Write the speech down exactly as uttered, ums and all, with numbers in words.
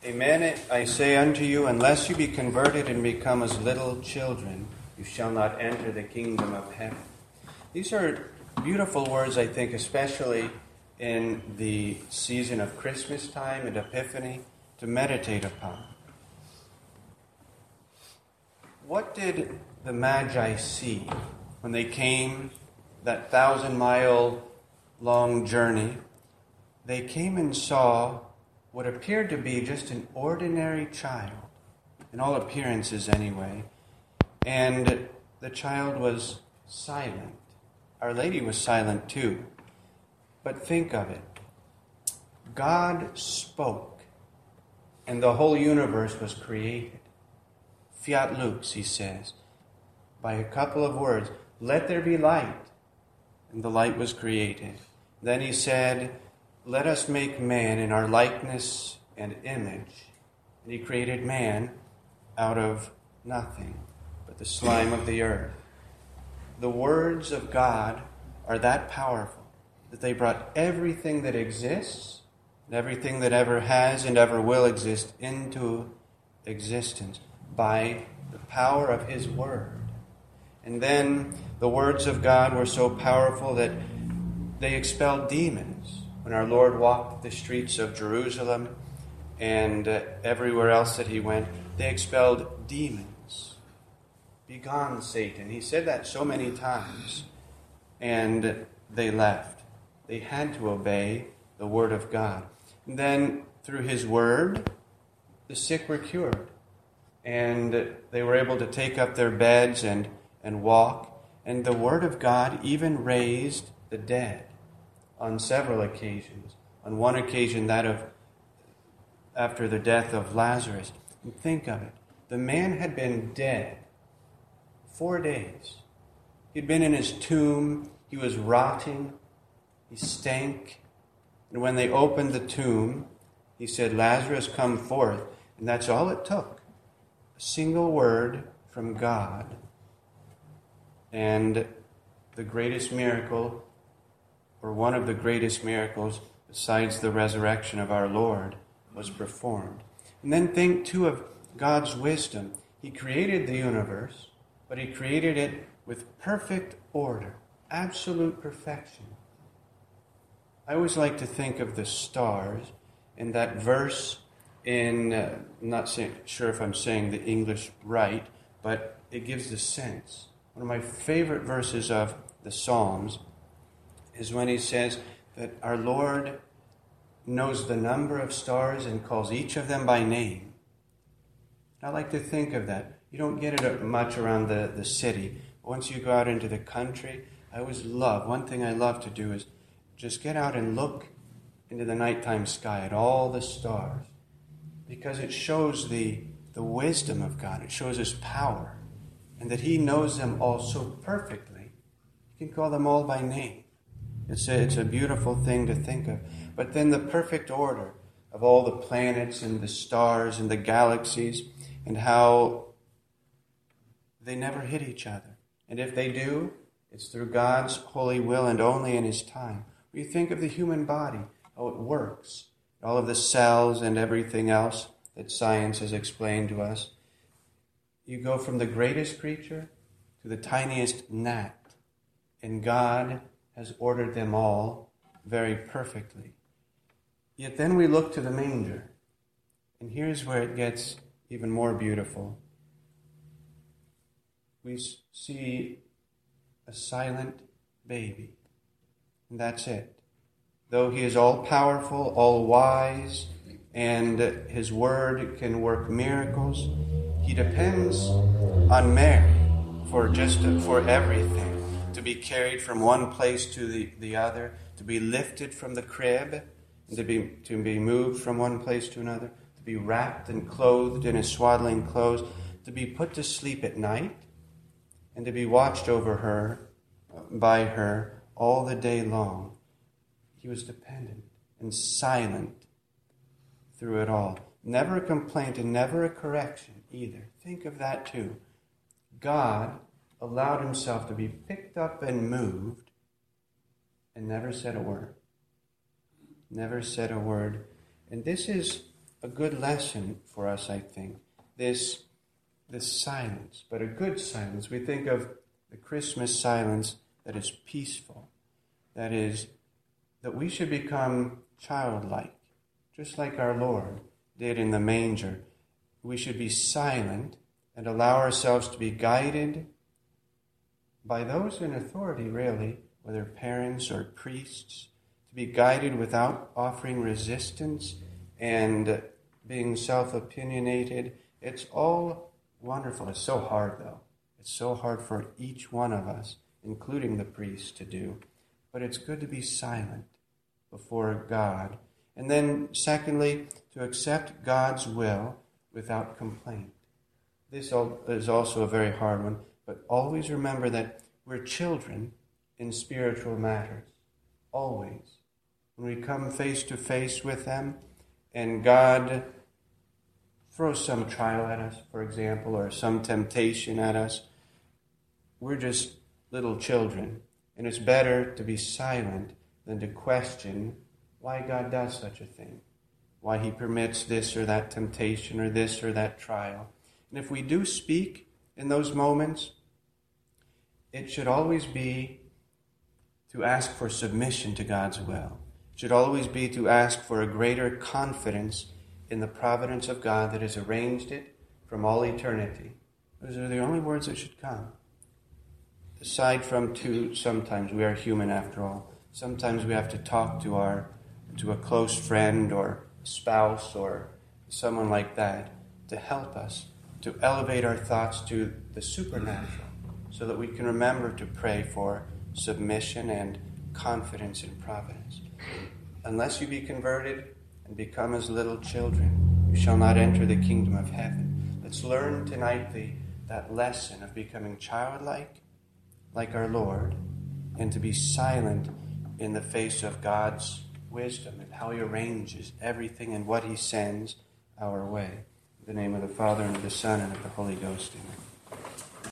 Amen, I say unto you, unless you be converted and become as little children, you shall not enter the kingdom of heaven. These are beautiful words, I think, especially in the season of Christmas time and Epiphany, to meditate upon. What did the Magi see when they came that thousand-mile-long journey? They came and saw what appeared to be just an ordinary child, in all appearances anyway, and the child was silent. Our Lady was silent too. But think of it. God spoke, and the whole universe was created. Fiat lux, he says, by a couple of words, let there be light, and the light was created. Then he said, let us make man in our likeness and image. And he created man out of nothing but the slime of the earth. The words of God are that powerful that they brought everything that exists and everything that ever has and ever will exist into existence by the power of his word. And then the words of God were so powerful that they expelled demons. When our Lord walked the streets of Jerusalem and uh, everywhere else that he went, they expelled demons. Begone, Satan. He said that so many times. And they left. They had to obey the word of God. And then through his word, the sick were cured. And they were able to take up their beds and, and walk. And the word of God even raised the dead on several occasions. On one occasion, that of after the death of Lazarus. And think of it. The man had been dead four days. He'd been in his tomb. He was rotting. He stank. And when they opened the tomb, he said, Lazarus, come forth. And that's all it took. A single word from God. And the greatest miracle, or one of the greatest miracles, besides the resurrection of our Lord, was performed. And then think, too, of God's wisdom. He created the universe, but he created it with perfect order, absolute perfection. I always like to think of the stars in that verse in, uh, I'm not say, sure if I'm saying the English right, but it gives the sense. One of my favorite verses of the Psalms is when he says that our Lord knows the number of stars and calls each of them by name. I like to think of that. You don't get it much around the, the city. Once you go out into the country, I always love, one thing I love to do is just get out and look into the nighttime sky at all the stars, because it shows the, the wisdom of God. It shows his power, and that he knows them all so perfectly. You can call them all by name. It's a, it's a beautiful thing to think of. But then the perfect order of all the planets and the stars and the galaxies, and how they never hit each other. And if they do, it's through God's holy will and only in his time. You think of the human body, how it works, all of the cells and everything else that science has explained to us. You go from the greatest creature to the tiniest gnat, and God has ordered them all very perfectly. Yet then we look to the manger, and here's where it gets even more beautiful. We see a silent baby, and that's it. Though he is all-powerful, all-wise, and his word can work miracles, he depends on Mary for just for everything. To be carried from one place to the, the other, to be lifted from the crib, and to be to be moved from one place to another, to be wrapped and clothed in his swaddling clothes, to be put to sleep at night, and to be watched over her, by her, all the day long. He was dependent and silent through it all. Never a complaint and never a correction either. Think of that too. God allowed himself to be picked up and moved and never said a word. Never said a word. And this is a good lesson for us, I think, this, this silence, but a good silence. We think of the Christmas silence that is peaceful, that is, that we should become childlike, just like our Lord did in the manger. We should be silent and allow ourselves to be guided by those in authority, really, whether parents or priests, to be guided without offering resistance and being self-opinionated. It's all wonderful. It's so hard, though. It's so hard for each one of us, including the priests, to do. But it's good to be silent before God. And then, secondly, to accept God's will without complaint. This is also a very hard one, but always remember that we're children in spiritual matters. Always. When we come face to face with them, and God throws some trial at us, for example, or some temptation at us, we're just little children. And it's better to be silent than to question why God does such a thing, why he permits this or that temptation or this or that trial. And if we do speak in those moments, it should always be to ask for submission to God's will. It should always be to ask for a greater confidence in the providence of God that has arranged it from all eternity. Those are the only words that should come. Aside from two, sometimes we are human after all. Sometimes we have to talk to our to a close friend or spouse or someone like that to help us, to elevate our thoughts to the supernatural, so that we can remember to pray for submission and confidence in providence. Unless you be converted and become as little children, you shall not enter the kingdom of heaven. Let's learn tonight the, that lesson of becoming childlike, like our Lord, and to be silent in the face of God's wisdom and how he arranges everything and what he sends our way. In the name of the Father, and of the Son, and of the Holy Ghost, amen.